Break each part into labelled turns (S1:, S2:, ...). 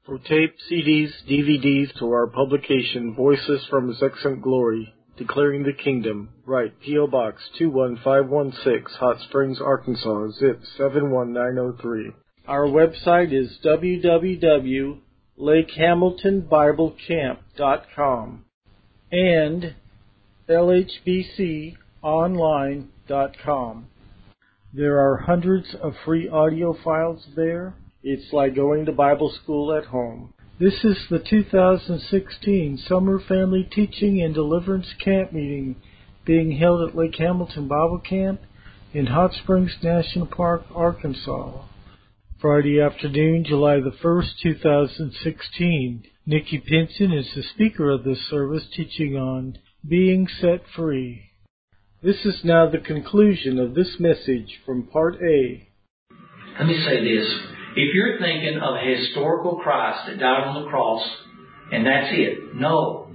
S1: For tape, CDs, DVDs, to our publication, Voices from His Excellent Glory, Declaring the Kingdom, write P.O. Box 21516, Hot Springs, Arkansas, zip 71903. Our website is www.lakehamiltonbiblecamp.com and lhbconline.com. There are hundreds of free audio files there. It's like going to Bible school at home. This is the 2016 Summer Family Teaching and Deliverance Camp Meeting being held at Lake Hamilton Bible Camp in Hot Springs National Park, Arkansas. Friday afternoon, July the 1st, 2016. Nikki Pinson is the speaker of this service, teaching on Being Set Free. This is now the conclusion of this message from Part A.
S2: Let me say this. If you're thinking of a historical Christ that died on the cross, and that's it, no.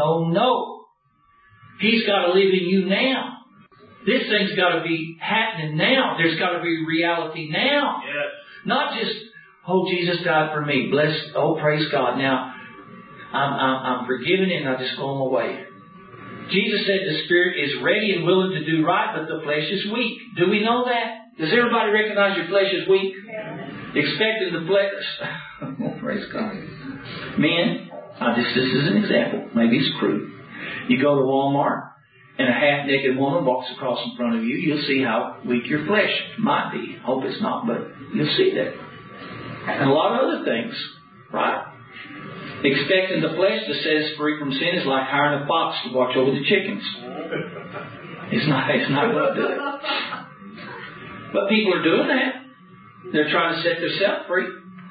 S2: He's got to live in you now. This thing's got to be happening now. There's got to be reality now.
S3: Yes.
S2: Not just, oh, Jesus died for me. Praise God. Now, I'm forgiven and I just go on my way. Jesus said the Spirit is ready and willing to do right, but the flesh is weak. Do we know that? Does everybody recognize your flesh is weak?
S3: Yeah.
S2: Expecting the flesh. Oh, praise God. Men, this is an example. Maybe it's crude. You go to Walmart and a half-naked woman walks across in front of you. You'll see how weak your flesh might be. Hope it's not, but you'll see that. And a lot of other things, right? Expecting the flesh to set us free from sin is like hiring a fox to watch over the chickens. It's not going to do it. But people are doing that. They're trying to set themselves free.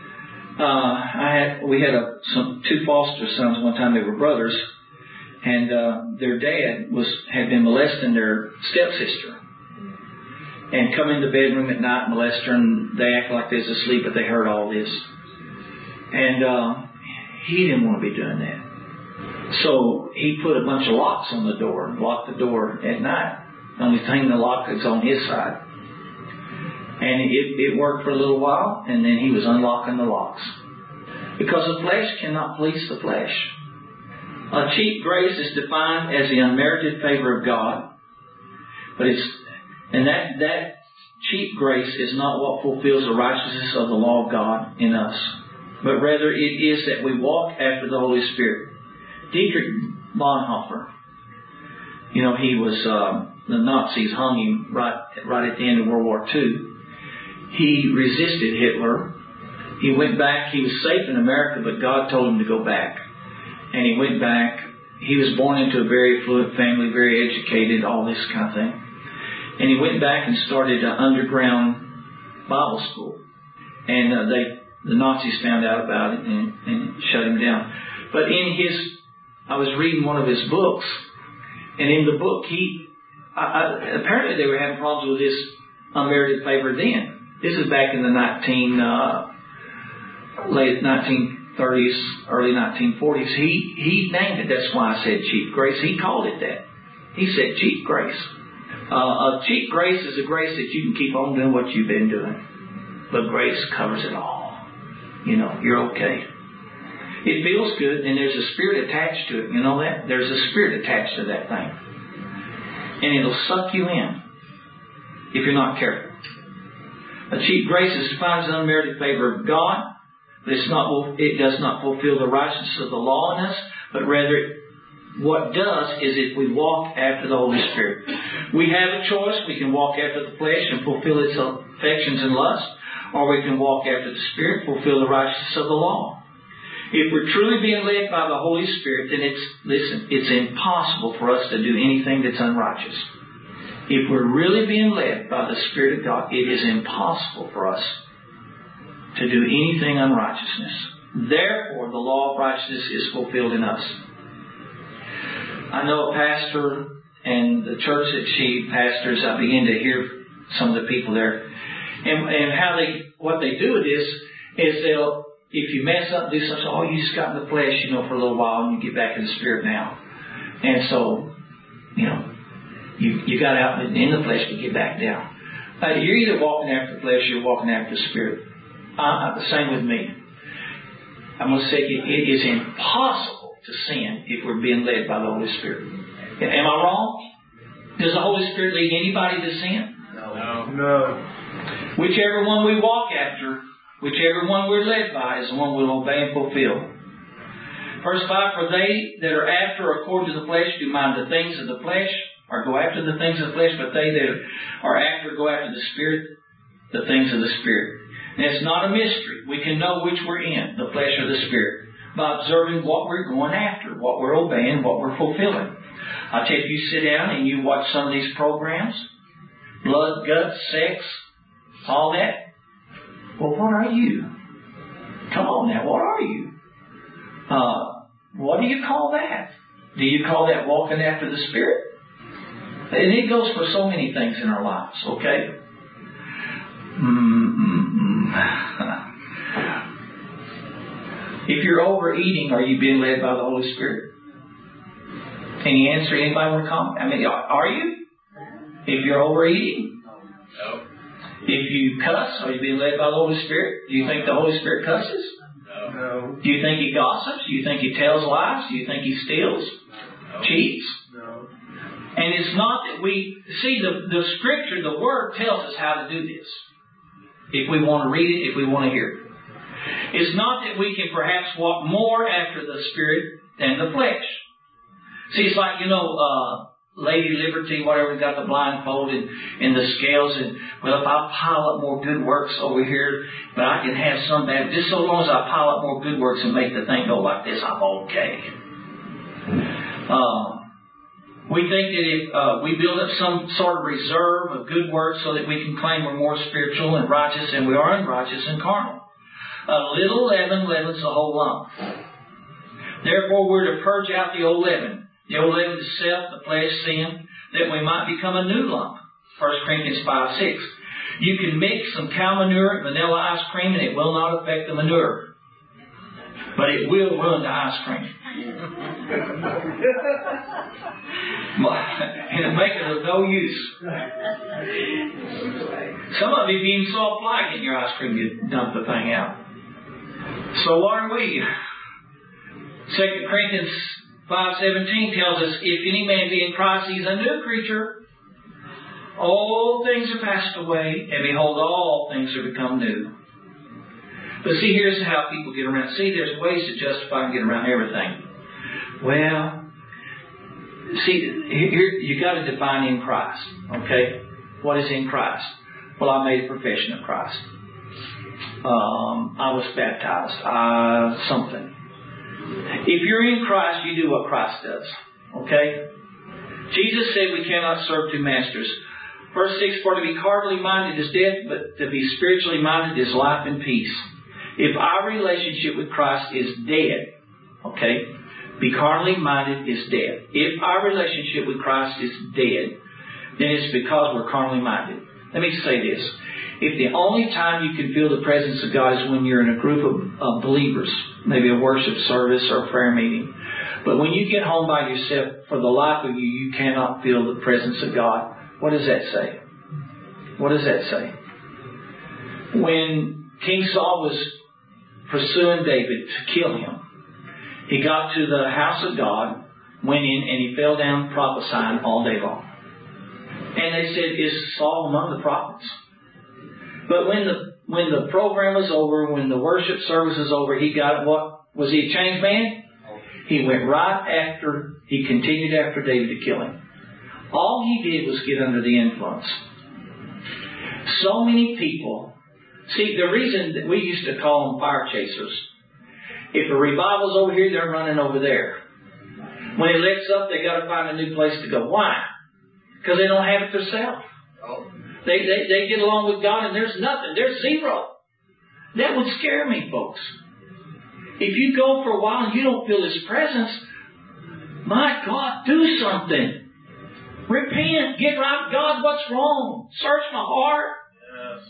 S2: We had two foster sons one time. They were brothers, and their dad had been molesting their stepsister, and come in the bedroom at night, molest her, and they act like they're asleep, but they heard all this, and he didn't want to be doing that. So he put a bunch of locks on the door, locked the door at night. The only thing the lock is on his side. And it worked for a little while, and then he was unlocking the locks. Because the flesh cannot please the flesh. A cheap grace is defined as the unmerited favor of God. But that cheap grace is not what fulfills the righteousness of the law of God in us. But rather it is that we walk after the Holy Spirit. Dietrich Bonhoeffer, he was, the Nazis hung him right at the end of World War II. He resisted Hitler. He went back. He was safe in America, but God told him to go back. And he went back. He was born into a very affluent family, very educated, all this kind of thing. And he went back and started an underground Bible school. And the Nazis found out about it and shut him down. But I was reading one of his books, and in the book, apparently they were having problems with this unmerited favor then. This is back in the late 1930s, early 1940s. He named it. That's why I said cheap grace. He called it that. He said cheap grace. A cheap grace is a grace that you can keep on doing what you've been doing. But grace covers it all. You're okay. It feels good, and there's a spirit attached to it. You know that? There's a spirit attached to that thing. And it'll suck you in if you're not careful. A cheap grace is defined as unmerited favor of God, but it does not fulfill the righteousness of the law in us, but rather what does is if we walk after the Holy Spirit. We have a choice. We can walk after the flesh and fulfill its affections and lust, or we can walk after the Spirit, fulfill the righteousness of the law. If we're truly being led by the Holy Spirit, then it's impossible for us to do anything that's unrighteous. If we're really being led by the Spirit of God, it is impossible for us to do anything unrighteousness. Therefore, the law of righteousness is fulfilled in us. I know a pastor and the church that she pastors, I begin to hear some of the people there. And what they do with this is if you mess up, do something, you just got in the flesh, for a little while, and you get back in the Spirit now. And so, you got out in the flesh, but get back down. You're either walking after the flesh or you're walking after the Spirit. The same with me. I'm going to say it is impossible to sin if we're being led by the Holy Spirit. Am I wrong? Does the Holy Spirit lead anybody to sin?
S1: No.
S2: Whichever one we walk after, whichever one we're led by, is the one we'll obey and fulfill. Verse 5, for they that are after according to the flesh do mind the things of the flesh, or go after the things of the flesh, but they that are after go after the Spirit, the things of the Spirit. And it's not a mystery. We can know which we're in, the flesh or the Spirit, by observing what we're going after, what we're obeying, what we're fulfilling. I tell you, if you sit down and you watch some of these programs, blood, guts, sex, all that, well, what are you? Come on now, what are you? What do you call that? Do you call that walking after the Spirit? And it goes for so many things in our lives, okay? If you're overeating, are you being led by the Holy Spirit? Any answer? Anybody want to comment? I mean, are you? If you're overeating?
S3: No.
S2: If you cuss, are you being led by the Holy Spirit? Do you think the Holy Spirit cusses?
S1: No.
S2: Do you think He gossips? Do you think He tells lies? Do you think He steals?
S3: No.
S2: Cheats?
S1: No.
S2: And it's not that we... See, the Scripture, the Word tells us how to do this. If we want to read it, if we want to hear it. It's not that we can perhaps walk more after the Spirit than the flesh. See, it's like, Lady Liberty, whatever, got the blindfold and the scales, and, well, if I pile up more good works over here, but I can have some bad, just so long as I pile up more good works and make the thing go like this, I'm okay. We think that if we build up some sort of reserve of good works so that we can claim we're more spiritual and righteous than we are unrighteous and carnal. A little leaven leavens the whole lump. Therefore, we're to purge out the old leaven. The old leaven is self, the flesh, sin, that we might become a new lump. 1 Corinthians 5:6. You can mix some cow manure and vanilla ice cream and it will not affect the manure. But it will ruin the ice cream. And it'll make it of no use. Some of you even saw a fly get in your ice cream, you dump the thing out. So what are we? 2 Corinthians 5:17 tells us, if any man be in Christ, he's a new creature. All things are passed away, and behold, all things are become new. But see, here's how people get around. See, there's ways to justify and get around everything. Well, see, here you got to define in Christ. Okay? What is in Christ? Well, I made a profession of Christ. I was baptized. Something. If you're in Christ, you do what Christ does. Okay? Jesus said we cannot serve two masters. Verse 6, for to be carnally minded is death, but to be spiritually minded is life and peace. If our relationship with Christ is dead, okay, be carnally minded is dead. If our relationship with Christ is dead, then it's because we're carnally minded. Let me say this. If the only time you can feel the presence of God is when you're in a group of believers, maybe a worship service or a prayer meeting, but when you get home by yourself, for the life of you, you cannot feel the presence of God. What does that say? What does that say? When King Saul was pursuing David to kill him, he got to the house of God, went in, and he fell down prophesying all day long. And they said, is Saul among the prophets? But when the program was over, when the worship service was over, he got what? Was he a changed man? He went right after, he continued after David to kill him. All he did was get under the influence. So many people, see, the reason that we used to call them fire chasers, if a revival's over here, they're running over there. When it lets up, they got to find a new place to go. Why? Because they don't have it themselves. They get along with God and there's nothing. There's zero. That would scare me, folks. If you go for a while and you don't feel His presence, my God, do something. Repent. Get right with God. What's wrong? Search my heart.
S3: Yes.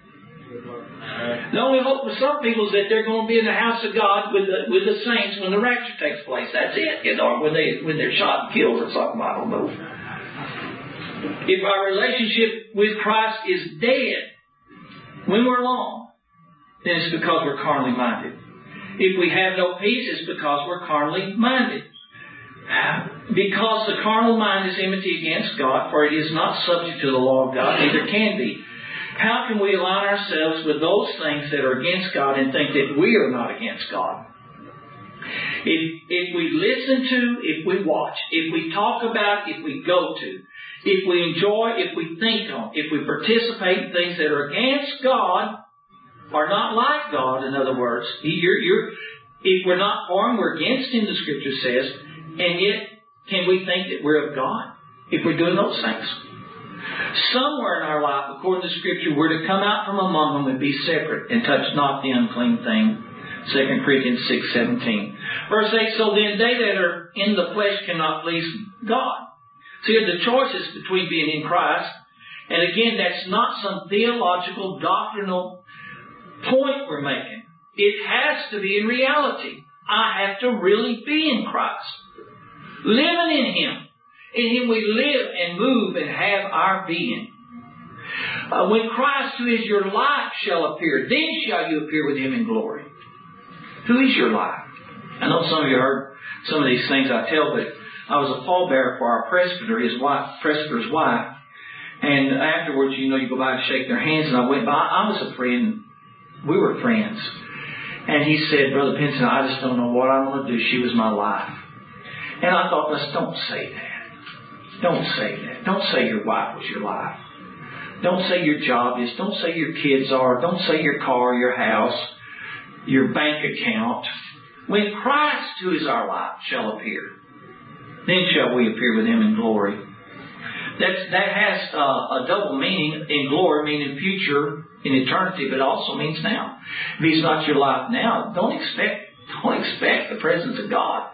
S2: The only hope for some people is that they're going to be in the house of God with the saints when the rapture takes place. That's it. Or when they're shot and killed or something. I don't know. If our relationship with Christ is dead when we're alone, then it's because we're carnally minded. If we have no peace, it's because we're carnally minded. Because the carnal mind is enmity against God, for it is not subject to the law of God, neither can be. How can we align ourselves with those things that are against God and think that we are not against God? If we listen to, if we watch, if we talk about, if we go to, if we enjoy, if we think on, if we participate in things that are against God, are not like God, in other words, if we're not for Him, we're against Him, the Scripture says, and yet, can we think that we're of God if we're doing those things? Somewhere in our life, according to Scripture, we're to come out from among them and be separate and touch not the unclean thing. 2 Corinthians 6:17. Verse 8, so then they that are in the flesh cannot please God. See, the choice is between being in Christ, and again, that's not some theological, doctrinal point we're making. It has to be in reality. I have to really be in Christ. Living in Him. In Him we live and move and have our being. When Christ, who is your life, shall appear, then shall you appear with Him in glory. Who is your life? I know some of you heard some of these things I tell, but I was a pallbearer for our presbyter, presbyter's wife. And afterwards, you go by and shake their hands, and I went by. I was a friend. We were friends. And he said, Brother Pinson, I just don't know what I'm going to do. She was my life. And I thought, don't say that. Don't say that. Don't say your wife was your life. Don't say your job is. Don't say your kids are. Don't say your car, your house, your bank account. When Christ, who is our life, shall appear, then shall we appear with Him in glory. That has a double meaning. In glory, meaning future, in eternity, but it also means now. If He's not your life now, don't expect the presence of God.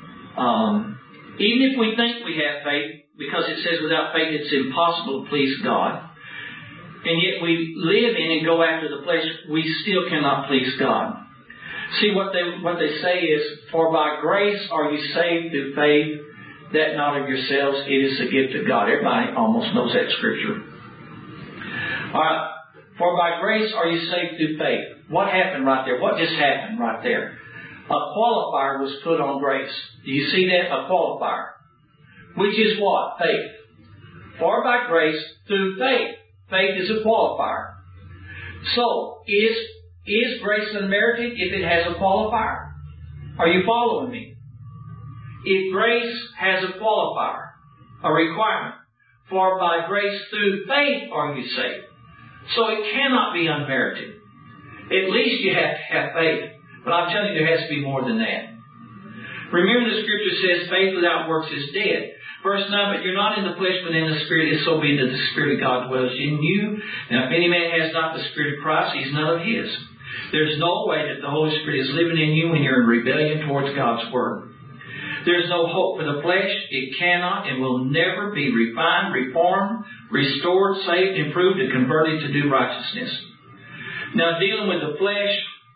S2: Even if we think we have faith, because it says without faith it's impossible to please God, and yet we live in and go after the flesh, we still cannot please God. See, what they say is, for by grace are you saved through faith, that not of yourselves, it is the gift of God. Everybody almost knows that Scripture. Alright, for by grace are you saved through faith. What happened right there? What just happened right there? A qualifier was put on grace. Do you see that? A qualifier. Which is what? Faith. For by grace through faith. Faith is a qualifier. So, is grace unmerited if it has a qualifier? Are you following me? If grace has a qualifier, a requirement, for by grace through faith are you saved. So it cannot be unmerited. At least you have to have faith. But I'm telling you, there has to be more than that. Remember the Scripture says faith without works is dead. Verse 9, but you're not in the flesh but in the Spirit, if so be that the Spirit of God dwells in you. Now if any man has not the Spirit of Christ, he's none of His. There's no way that the Holy Spirit is living in you when you're in rebellion towards God's Word. There's no hope for the flesh. It cannot and will never be refined, reformed, restored, saved, improved, and converted to do righteousness. Now dealing with the flesh,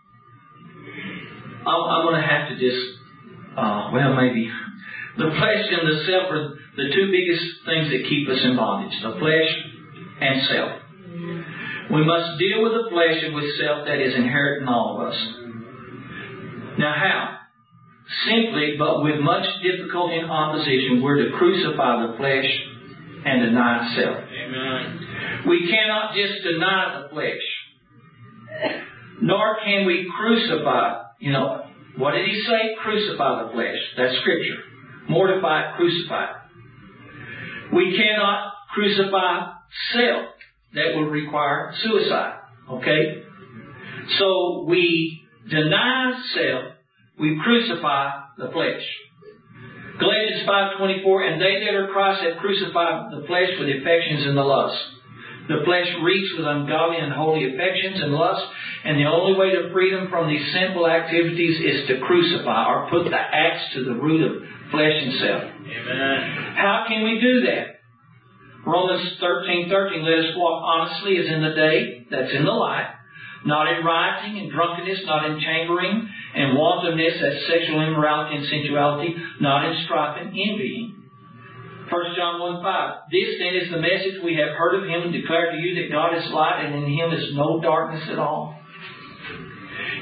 S2: I'm going to have to just, maybe. The flesh and the self are the two biggest things that keep us in bondage. The flesh and self. We must deal with the flesh and with self that is inherent in all of us. Now how? Simply, but with much difficulty and opposition, we're to crucify the flesh and deny self. Amen. We cannot just deny the flesh. Nor can we crucify. What did He say? Crucify the flesh. That's Scripture. Mortify it, crucify it. We cannot crucify self. That would require suicide. Okay? So we deny self. We crucify the flesh. Galatians 5:24, and they that are Christ have crucified the flesh with the affections and the lusts. The flesh reeks with ungodly and unholy affections and lusts, and the only way to freedom from these sinful activities is to crucify or put the axe to the root of flesh and self. Amen. How can we do that? Romans 13:13, let us walk honestly as in the day, that's in the light, not in rioting and drunkenness, not in chambering and wantonness, that's sexual immorality and sensuality, not in strife and envying. 1 John 1:5, this then is the message we have heard of Him and declare to you that God is light and in Him is no darkness at all.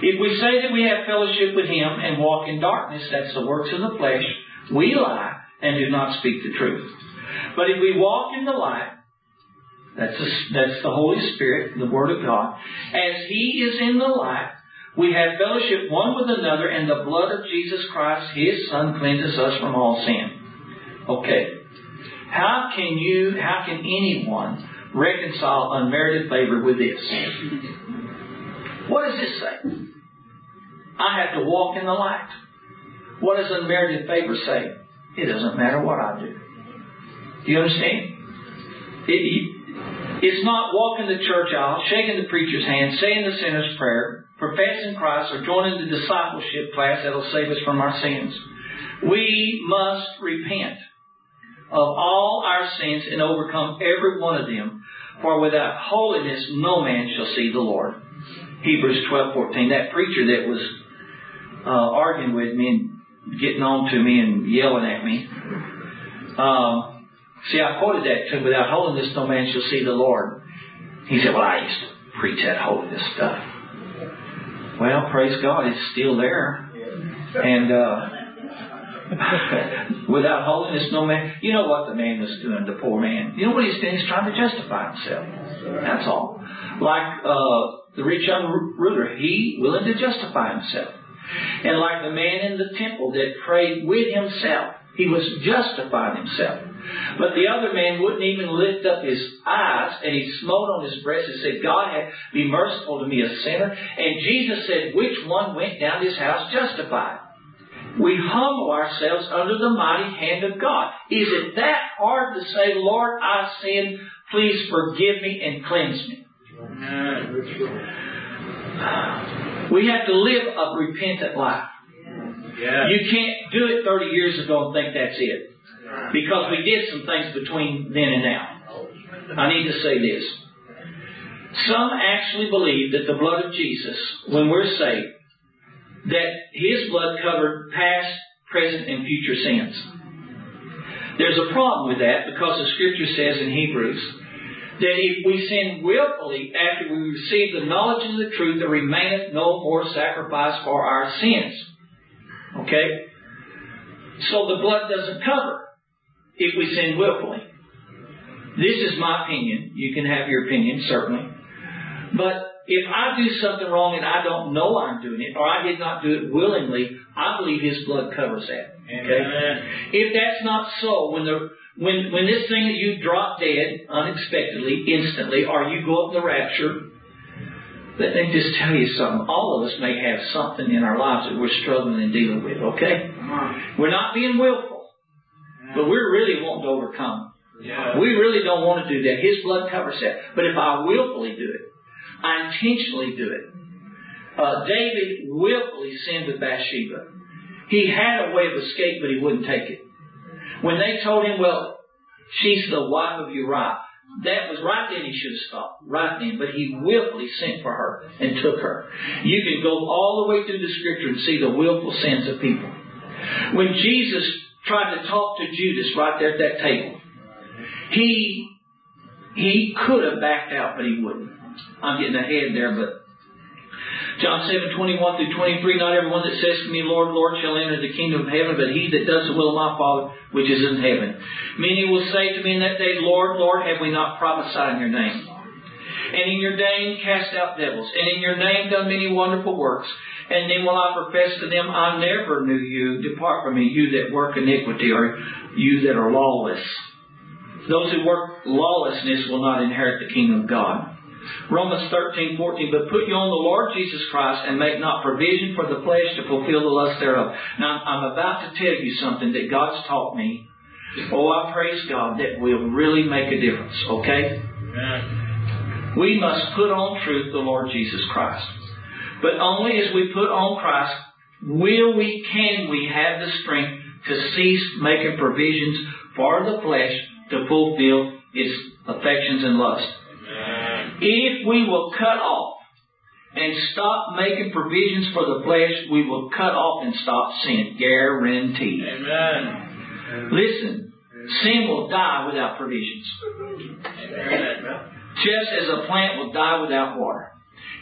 S2: If we say that we have fellowship with Him and walk in darkness, that's the works of the flesh, we lie and do not speak the truth. But if we walk in the light, that's the Holy Spirit, the Word of God, as He is in the light, we have fellowship one with another, and the blood of Jesus Christ, His Son, cleanses us from all sin. Okay. How can anyone reconcile unmerited favor with this? What does this say? I have to walk in the light. What does unmerited favor say? It doesn't matter what I do. Do you understand? It's not walking the church aisle, shaking the preacher's hand, saying the sinner's prayer, professing Christ, or joining the discipleship class that'll save us from our sins. We must repent of all our sins and overcome every one of them. For without holiness no man shall see the Lord. Hebrews 12:14. That preacher that was arguing with me and getting on to me and yelling at me. I quoted that to him, without holiness no man shall see the Lord. He said, well, I used to preach that holiness stuff. Well, praise God, it's still there. And without holiness no man... You know what the man was doing, the poor man? You know what he's doing? He's trying to justify himself. That's all. Like the rich young ruler, he willing to justify himself. And like the man in the temple that prayed with himself, he was justifying himself. But the other man wouldn't even lift up his eyes, and he smote on his breast and said, God, be merciful to me, a sinner. And Jesus said, which one went down to his house justified? We humble ourselves under the mighty hand of God. Is it that hard to say, Lord, I sin, please forgive me and cleanse me? We have to live a repentant life. Yeah. You can't do it 30 years ago and think that's it. Because we did some things between then and now. I need to say this. Some actually believe that the blood of Jesus, when we're saved, that His blood covered past, present, and future sins. There's a problem with that because the Scripture says in Hebrews that if we sin willfully after we receive the knowledge of the truth, there remaineth no more sacrifice for our sins. Okay? So the blood doesn't cover if we sin willfully. This is my opinion. You can have your opinion, certainly. But if I do something wrong and I don't know I'm doing it, or I did not do it willingly, I believe His blood covers that. Okay? If that's not so, when this thing that you drop dead unexpectedly, instantly, or you go up in the rapture, let me just tell you something. All of us may have something in our lives that we're struggling and dealing with. Okay? We're not being willful, but we're really wanting to overcome. Yeah. We really don't want to do that. His blood covers that. But if I willfully do it, I intentionally do it. David willfully sinned with Bathsheba. He had a way of escape, but he wouldn't take it. When they told him, well, she's the wife of Uriah, that was right then he should have stopped. Right then. But he willfully sent for her and took her. You can go all the way through the Scripture and see the willful sins of people. When Jesus tried to talk to Judas right there at that table, he could have backed out, but he wouldn't. I'm getting ahead there, but John 7:21-23, not everyone that says to me, Lord, Lord, shall enter the kingdom of heaven, but he that does the will of my Father which is in heaven. Many will say to me in that day, Lord, Lord, have we not prophesied in your name? And in your name cast out devils, and in your name done many wonderful works. And then will I profess to them, I never knew you. Depart from me, you that work iniquity, or you that are lawless. Those who work lawlessness will not inherit the kingdom of God. Romans 13:14, but put you on the Lord Jesus Christ and make not provision for the flesh to fulfill the lust thereof. Now, I'm about to tell you something that God's taught me. Oh, I praise God, that will really make a difference, okay? Amen. We must put on truth the Lord Jesus Christ. But only as we put on Christ can we have the strength to cease making provisions for the flesh to fulfill its affections and lust. If we will cut off and stop making provisions for the flesh, we will cut off and stop sin. Guaranteed. Amen. Listen, sin will die without provisions. Amen. Just as a plant will die without water.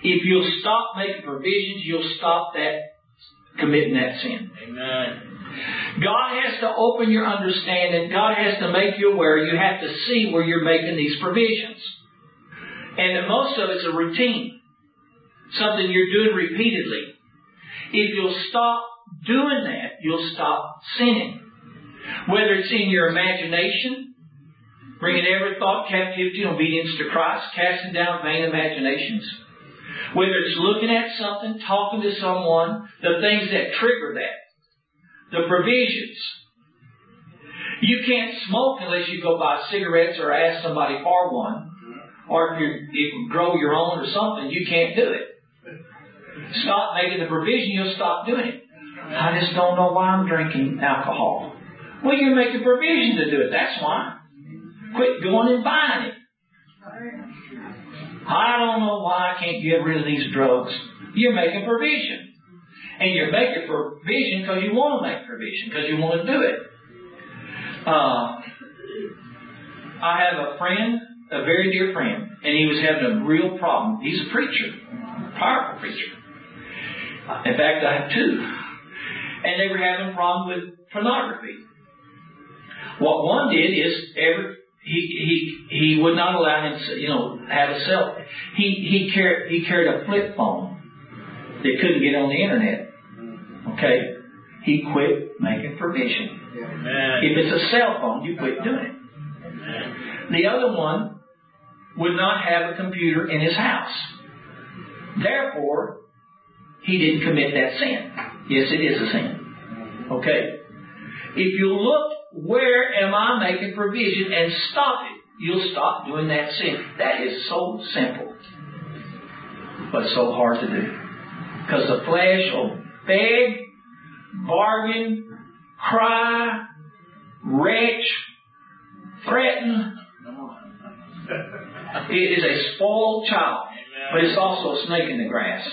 S2: If you'll stop making provisions, you'll stop that committing that sin.
S3: Amen.
S2: God has to open your understanding. God has to make you aware. You have to see where you're making these provisions. And most of it's a routine. Something you're doing repeatedly. If you'll stop doing that, you'll stop sinning. Whether it's in your imagination, bringing every thought captivity in obedience to Christ, casting down vain imaginations. Whether it's looking at something, talking to someone, the things that trigger that. The provisions. You can't smoke unless you go buy cigarettes or ask somebody for one. Or if you grow your own or something, you can't do it. Stop making the provision, you'll stop doing it. I just don't know why I'm drinking alcohol. Well, you make a provision to do it. That's why. Quit going and buying it. I don't know why I can't get rid of these drugs. You're making provision. And you're making provision because you want to make provision, because you want to do it. I have a friend, a very dear friend, and he was having a real problem. He's a preacher, a powerful preacher. In fact, I have two. And they were having a problem with pornography. What one did is he would not allow him to, have a cell. He carried a flip phone that couldn't get on the internet. Okay? He quit making provision.
S3: Amen.
S2: If it's a cell phone, you quit doing it.
S3: Amen.
S2: The other one would not have a computer in his house. Therefore, he didn't commit that sin. Yes, it is a sin. Okay? If you look, where am I making provision, and stop it, you'll stop doing that sin. That is so simple, but so hard to do. Because the flesh will beg, bargain, cry, retch, threaten. It is a spoiled child, but it's also a snake in the grass.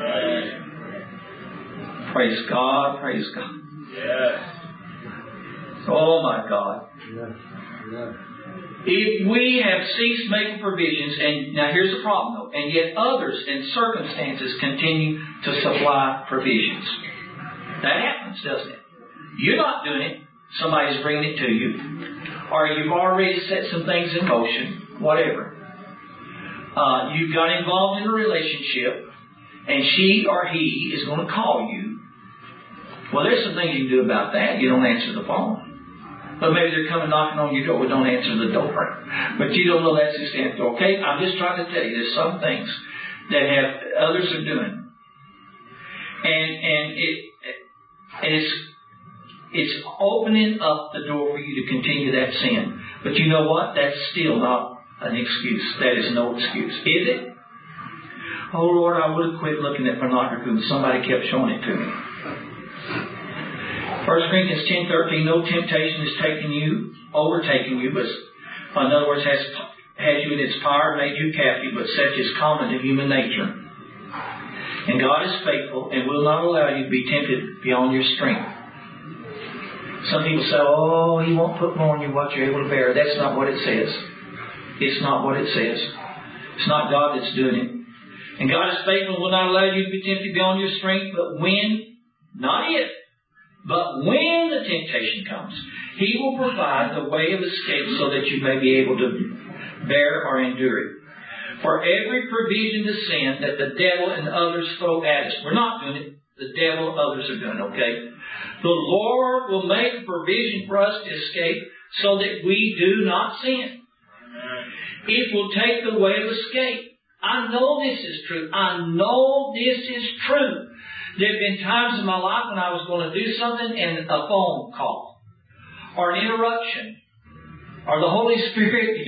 S2: Praise God, praise God.
S3: Yes.
S2: Oh my God.
S1: Yes. Yes.
S2: If we have ceased making provisions, and now here's the problem though, and yet others and circumstances continue to supply provisions. That happens, doesn't it? You're not doing it. Somebody's bringing it to you. Or you've already set some things in motion. Whatever. You've got involved in a relationship, and she or he is going to call you. Well, there's some things you can do about that. You don't answer the phone. But maybe they're coming knocking on your door. Well, don't answer the door. But you don't know that's the stand for. Okay? I'm just trying to tell you there's some things that others are doing. And it's opening up the door for you to continue that sin. But you know what? That's still not an excuse. That is no excuse. Is it? Oh Lord, I would have quit looking at pornography when somebody kept showing it to me. 1 Corinthians 10:13, no temptation is overtaking you, but in other words, has you in its power, made you captive, but such is common to human nature. And God is faithful and will not allow you to be tempted beyond your strength. Some people say, oh, He won't put more on you what you're able to bear. That's not what it says. It's not what it says. It's not God that's doing it. And God is faithful and will not allow you to be tempted beyond your strength, but when, not if, but when the temptation comes, He will provide the way of escape so that you may be able to bear or endure it. For every provision to sin that the devil and others throw at us, we're not doing it, the devil and others are doing it, okay? The Lord will make a provision for us to escape so that we do not sin. It will take the way of escape. I know this is true. I know this is true. There have been times in my life when I was going to do something and a phone call or an interruption or the Holy Spirit,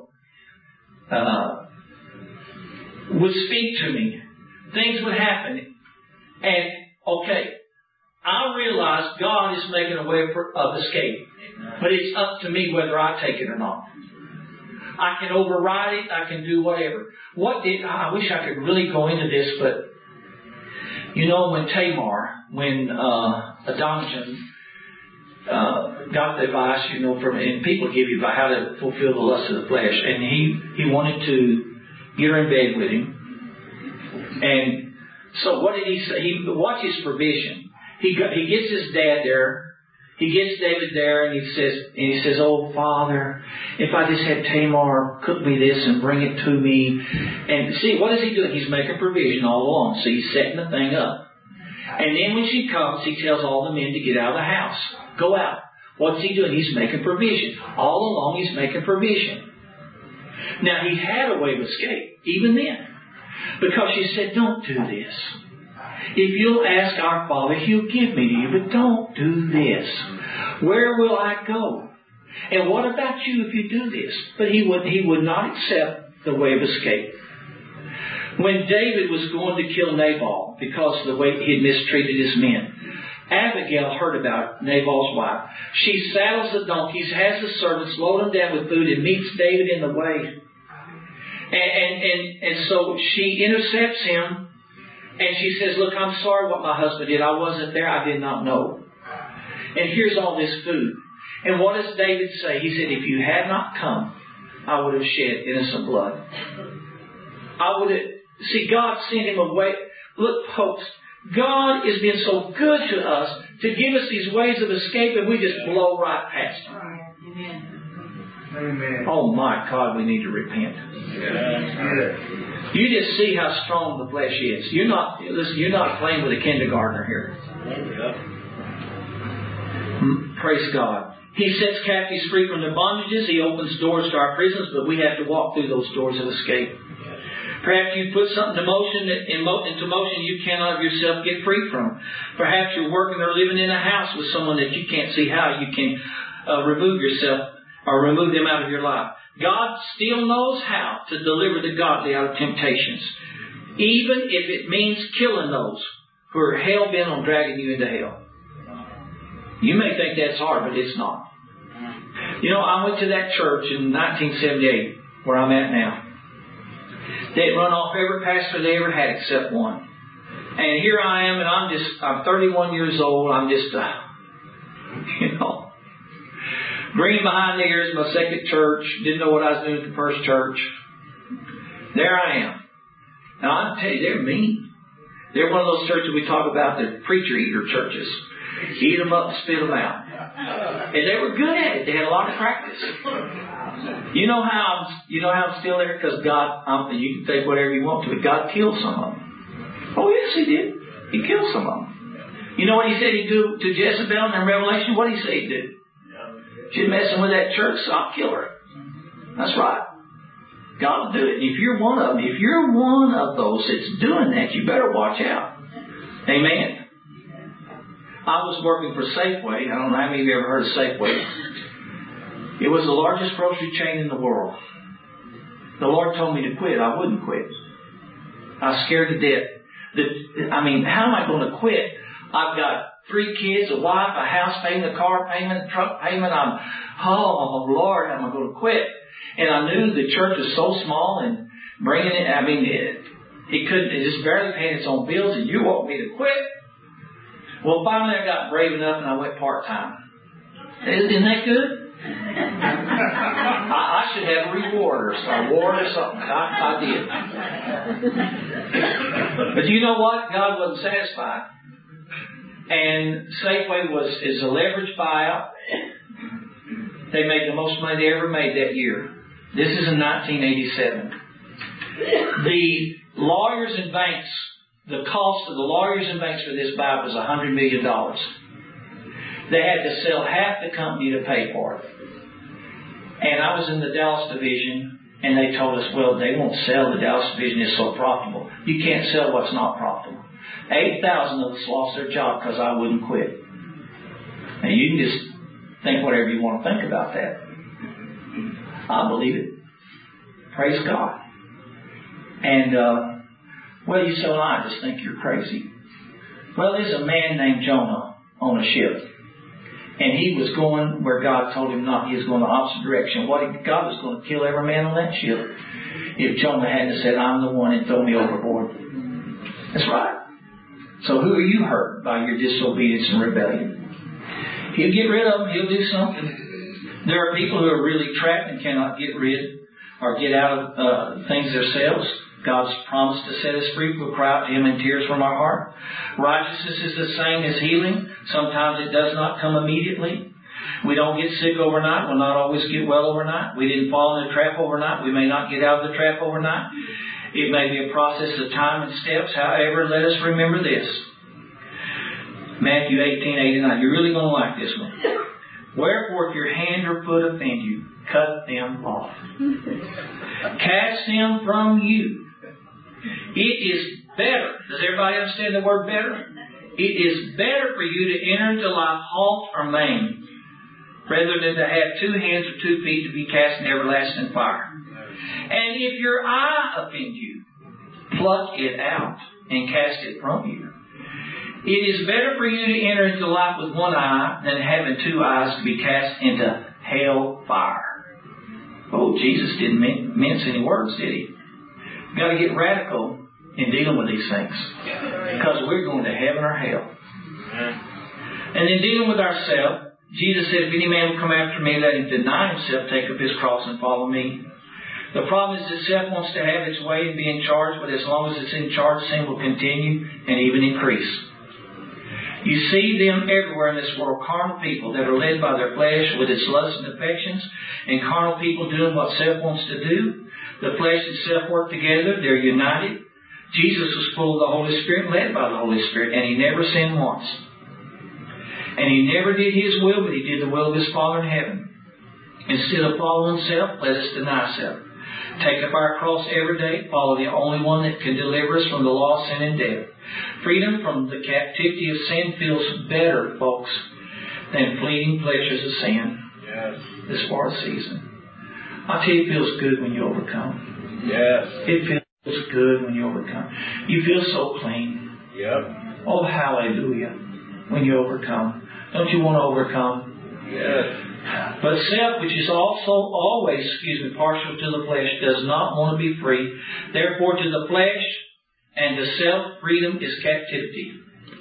S2: would speak to me. Things would happen. And, okay, I realize God is making a way of escape. But it's up to me whether I take it or not. I can override it. I can do whatever. I wish I could really go into this, but when Adonijah got the advice, and people give you about how to fulfill the lust of the flesh, and he wanted to get her in bed with him. And so what did he say? Watch his provision. He gets his dad there. He gets David there, and he says, "Oh, Father, if I just had Tamar cook me this and bring it to me." And see, what is he doing? He's making provision all along. So he's setting the thing up. And then when she comes, he tells all the men to get out of the house. Go out. What's he doing? He's making provision. All along, he's making provision. Now, he had a way of escape, even then. Because she said, "Don't do this. If you'll ask our Father, He'll give me to you. But don't do this. Where will I go? And what about you if you do this?" But he would not accept the way of escape. When David was going to kill Nabal because of the way he had mistreated his men, Abigail heard about Nabal's wife. She saddles the donkeys, has the servants load them down with food, and meets David in the way. And so she intercepts him, and she says, "Look, I'm sorry what my husband did. I wasn't there. I did not know. And here's all this food." And what does David say? He said, "If you had not come, I would have shed innocent blood." I would have... See, God sent him away. Look, folks, God has been so good to us to give us these ways of escape, and we just blow right past them.
S1: Amen.
S2: Oh my God, we need to repent. You just see how strong the flesh is. You're not playing with a kindergartner here. Praise God. He sets captives free from their bondages. He opens doors to our prisons, but we have to walk through those doors of escape. Perhaps you put something into motion you cannot of yourself get free from. Perhaps you're working or living in a house with someone that you can't see how you can remove yourself or remove them out of your life. God still knows how to deliver the godly out of temptations, even if it means killing those who are hell-bent on dragging you into hell. You may think that's hard, but it's not. You know, I went to that church in 1978, where I'm at now. They'd run off every pastor they ever had except one. And here I am, and I'm 31 years old. I'm just, green behind the ears, my second church. Didn't know what I was doing at the first church. There I am. Now, I tell you, they're mean. They're one of those churches we talk about, the preacher-eater churches. Eat them up and spit them out. And they were good at it. They had a lot of practice. You know how I'm still there? Because God, you can think whatever you want to, but God killed some of them. Oh, yes, He did. He killed some of them. You know what He said He'd do to Jezebel in Revelation? What did He say He'd do? She's messing with that church, so I'll kill her. That's right. God will do it. If you're one of them, if you're one of those that's doing that, you better watch out. Amen. I was working for Safeway. I don't know how many of you ever heard of Safeway. It was the largest grocery chain in the world. The Lord told me to quit. I wouldn't quit. I was scared to death. How am I going to quit? I've got 3 kids, a wife, a house payment, a car payment, a truck payment. Lord, how am I going to quit? And I knew the church was so small and bringing it, it just barely paid its own bills, and you want me to quit? Well, finally I got brave enough and I went part-time. Isn't that good? I should have a reward or some award or something. I did. But you know what? God wasn't satisfied. And Safeway is a leveraged buyout. They made the most money they ever made that year. This is in 1987. The lawyers and banks, the cost of the lawyers and banks for this buyout was $100 million. They had to sell half the company to pay for it. And I was in the Dallas division, and they told us, well, they won't sell. The Dallas division is so profitable. You can't sell what's not profitable. 8,000 of us lost their job because I wouldn't quit. And you can just think whatever you want to think about that. I believe it. Praise God. And, you say, well, I just think you're crazy. Well, there's a man named Jonah on a ship. And he was going where God told him not. He was going the opposite direction. God was going to kill every man on that ship if Jonah hadn't said, I'm the one, and throw me overboard. That's right. So who are you hurt by your disobedience and rebellion? He'll get rid of them. He'll do something. There are people who are really trapped and cannot get rid or get out of things themselves. God's promised to set us free. We'll cry out to Him in tears from our heart. Righteousness is the same as healing. Sometimes it does not come immediately. We don't get sick overnight. We'll not always get well overnight. We didn't fall in the trap overnight. We may not get out of the trap overnight. It may be a process of time and steps. However, let us remember this. Matthew 18:89. You're really going to like this one. Wherefore, if your hand or foot offend you, cut them off. Cast them from you. It is better. Does everybody understand the word better? It is better for you to enter into life halt or maimed, rather than to have 2 hands or 2 feet to be cast in everlasting fire. And if your eye offend you, pluck it out and cast it from you. It is better for you to enter into life with 1 eye than having 2 eyes to be cast into hell fire. Oh, Jesus didn't mince any words, did He? We've got to get radical in dealing with these things, because we're going to heaven or hell. And in dealing with ourselves, Jesus said, if any man will come after me, let him deny himself, take up his cross, and follow me. The problem is that self wants to have its way and be in charge, but as long as it's in charge, sin will continue and even increase. You see them everywhere in this world, carnal people that are led by their flesh with its lusts and affections, and carnal people doing what self wants to do. The flesh and self work together. They're united. Jesus was full of the Holy Spirit, led by the Holy Spirit, and He never sinned once. And He never did His will, but He did the will of His Father in heaven. Instead of following self, let us deny self. Take up our cross every day. Follow the only one that can deliver us from the law of sin and death. Freedom from the captivity of sin feels better, folks, than fleeting pleasures of sin.
S3: Yes.
S2: This far season. I tell you, it feels good when you overcome.
S3: Yes.
S2: It feels good when you overcome. You feel so clean.
S3: Yep.
S2: Oh, hallelujah. When you overcome. Don't you want to overcome?
S3: Yes.
S2: But self, which is also always, partial to the flesh, does not want to be free. Therefore, to the flesh and to self, freedom is captivity.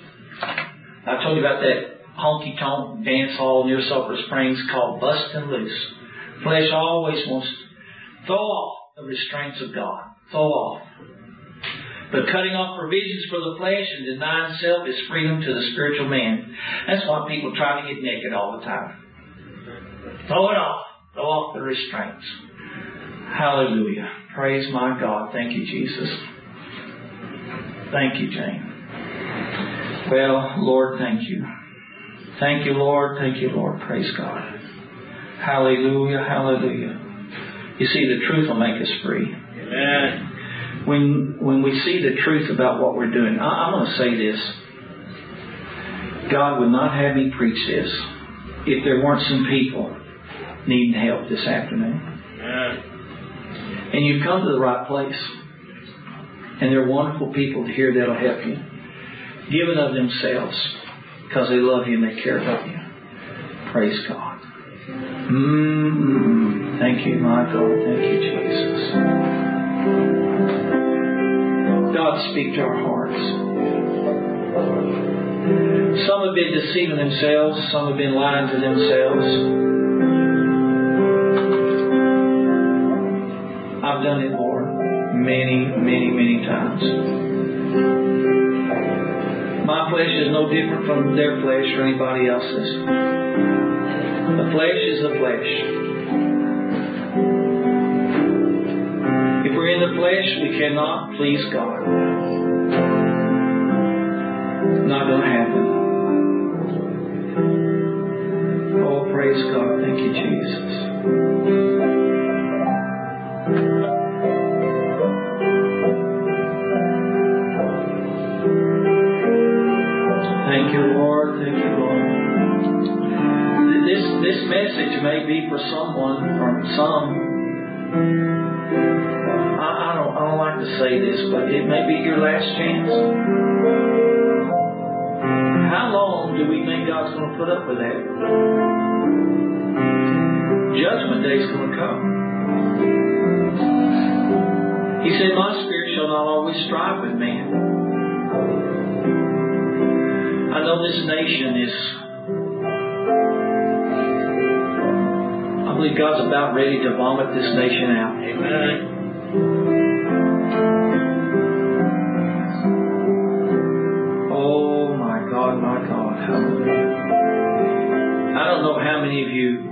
S2: I told you about that honky-tonk dance hall near Sulphur Springs called Bustin' Loose. Flesh always wants to throw off the restraints of God. Throw off. But cutting off provisions for the flesh and denying self is freedom to the spiritual man. That's why people try to get naked all the time. Throw it off. Throw off the restraints. Hallelujah. Praise my God. Thank you, Jesus. Thank you, Jane. Well, Lord, thank you. Thank you, Lord. Thank you, Lord. Praise God. Hallelujah. Hallelujah. You see, the truth will make us free.
S3: Amen.
S2: When we see the truth about what we're doing, I'm going to say this. God would not have me preach this if there weren't some people needing help this afternoon.
S3: Amen.
S2: And you've come to the right place. And they're wonderful people to hear that'll help you. Giving of themselves because they love you and they care about you. Praise God. Thank you, my God. Thank you, Jesus. God, speak to our hearts. Some have been deceiving themselves. Some have been lying to themselves. I've done it, Lord, many, many, many times. My flesh is no different from their flesh or anybody else's. The flesh is the flesh. If we're in the flesh, we cannot please God. Not going to happen. Oh, praise God. Thank you, Jesus. Thank you, Lord. Thank you, Lord. This message may be for someone or some. I don't like to say this, but it may be your last chance. How long do we think God's going to put up with that? Judgment day is going to come. He said, my spirit shall not always strive with man. I know this nation is... I believe God's about ready to vomit this nation out.
S3: Amen.
S2: how many of you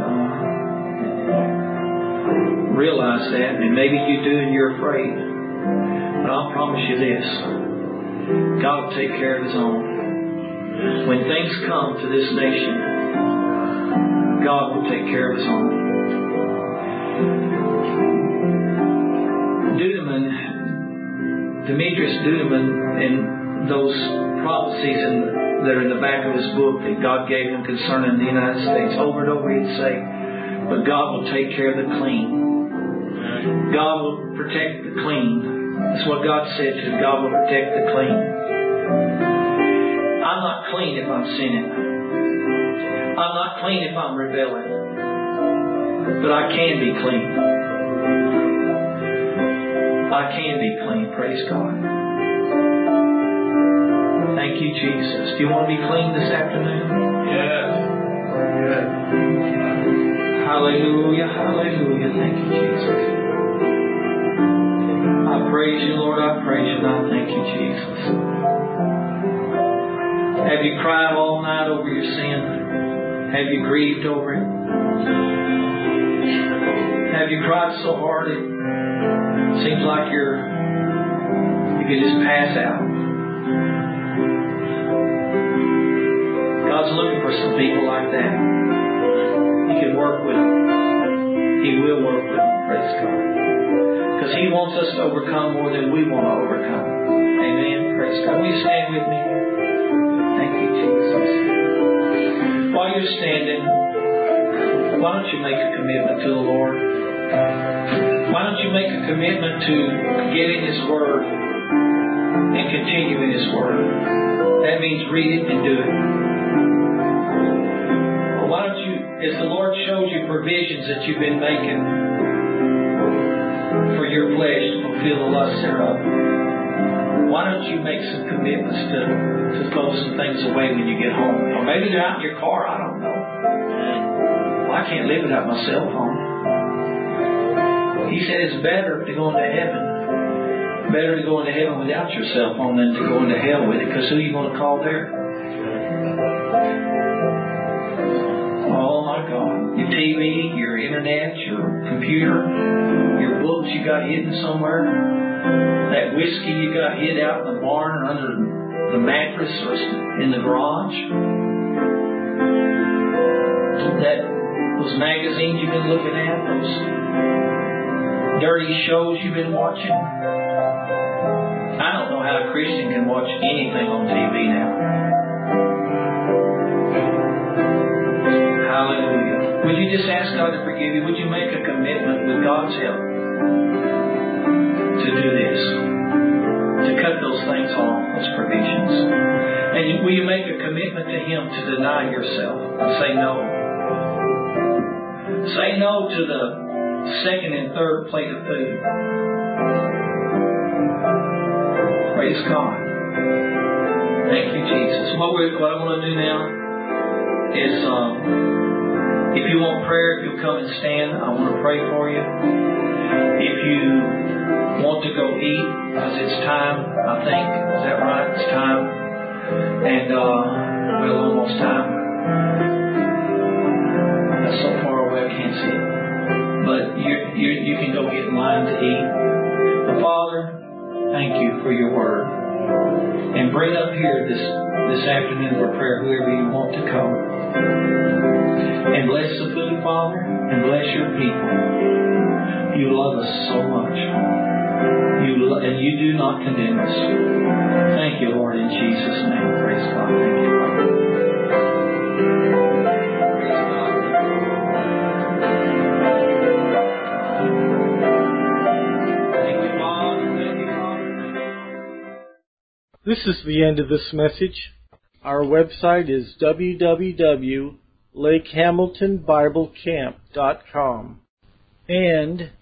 S2: realize that, and maybe you do and you're afraid. But I'll promise you this. God will take care of His own. When things come to this nation, God will take care of His own. Demetrius Dudeman, in those prophecies that are in the back of his book that God gave him concerning the United States, over and over he'd say, but God will take care of the clean. God will protect the clean. That's what God said to him. God will protect the clean. I'm not clean if I'm sinning. I'm not clean if I'm rebelling. But I can be clean. I can be clean. Praise God. Thank you, Jesus. Do you want to be clean this afternoon?
S3: Yes. Yes.
S2: Hallelujah. Hallelujah. Thank you, Jesus. I praise you, Lord. I praise you, and I thank you, Jesus. Have you cried all night over your sin? Have you grieved over it? Have you cried so hard it seems like you could just pass out? God's looking for some people like that. He can work with them. He will work with them. Praise God. Because He wants us to overcome more than we want to overcome. Amen. Praise God. Will you stand with me? Thank you, Jesus. While you're standing, why don't you make a commitment to the Lord? Why don't you make a commitment to get in His Word and continue in His Word? That means read it and do it. Well, why don't you, as the Lord shows you provisions that you've been making for your flesh to fulfill the lust thereof, why don't you make some commitments to throw some things away when you get home? Or maybe they're out in your car, I don't know. Well, I can't live without my cell phone. He said it's better to go into heaven. Better to go into heaven without your cell phone than to go into hell with it. Because who are you going to call there? Oh my God. Your TV, your internet, your computer, your books you got hidden somewhere. That whiskey you got hid out in the barn or under the mattress or in the garage. Those magazines you've been looking at. Those dirty shows you've been watching. I don't know how a Christian can watch anything on TV now. Hallelujah. Would you just ask God to forgive you? Would you make a commitment with God's help to do this? To cut those things off, those provisions. And will you make a commitment to Him to deny yourself and say no? Say no to the second and third plate of food. Praise God. Thank you, Jesus. What I want to do now is, if you want prayer, if you'll come and stand, I want to pray for you. If you want to go eat, because it's time, I think. Is that right? It's time. And, almost time. That's so far away I can't see it. But you can go get in line to eat. But Father, thank you for your word. And bring up here this afternoon for prayer whoever you want to come. And bless the food, Father, and bless your people. You love us so much. And you do not condemn us. Thank you, Lord, in Jesus' name. Praise God. Thank you, Father.
S1: This is the end of this message. Our website is www.lakehamiltonbiblecamp.com and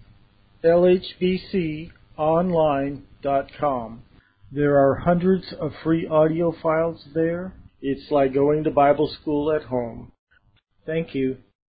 S1: lhbconline.com. There are hundreds of free audio files there. It's like going to Bible school at home. Thank you.